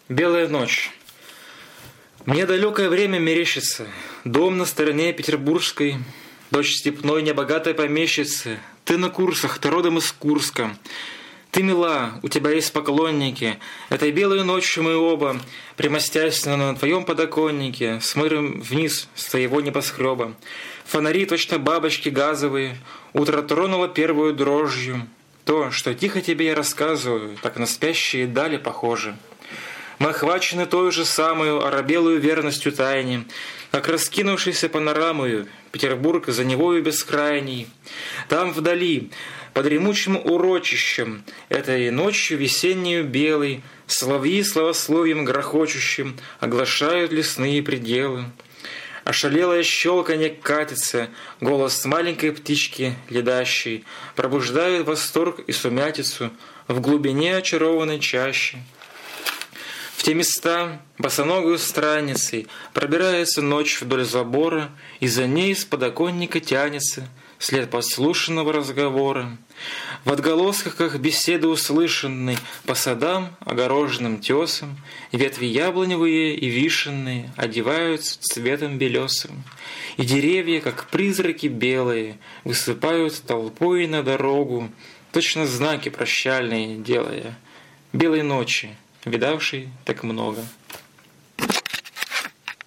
Белая ночь. Мне далекое время мерещится. Дом на стороне петербургской, дочь степной небогатой помещицы. Ты на курсах, ты родом из Курска. Ты мила, у тебя есть поклонники. Этой белой ночью мы оба, примостясь на твоем подоконнике, смотрим вниз с твоего небоскреба. Фонари, точно бабочки газовые, утро тронуло первую дрожью. То, что тихо тебе я рассказываю, так на спящие дали похоже. Мы охвачены той же самую оробелую верностью тайне, как раскинувшейся панорамою Петербург за Невою бескрайней. Там вдали, под ремучим урочищем, этой ночью весеннею белой, соловьи словословием грохочущим оглашают лесные пределы. Ошалелое щелканье катится, голос маленькой птички ледащей пробуждает восторг и сумятицу в глубине очарованной чащи. В те места босоногую странницей пробирается ночь вдоль забора, и за ней с подоконника тянется след подслушанного разговора. В отголосках беседы услышанной по садам, огороженным тесом, ветви яблоневые и вишенные одеваются цветом белесым, и деревья, как призраки белые, высыпают толпой на дорогу, точно знаки прощальные делая, белой ночи, видавший так много.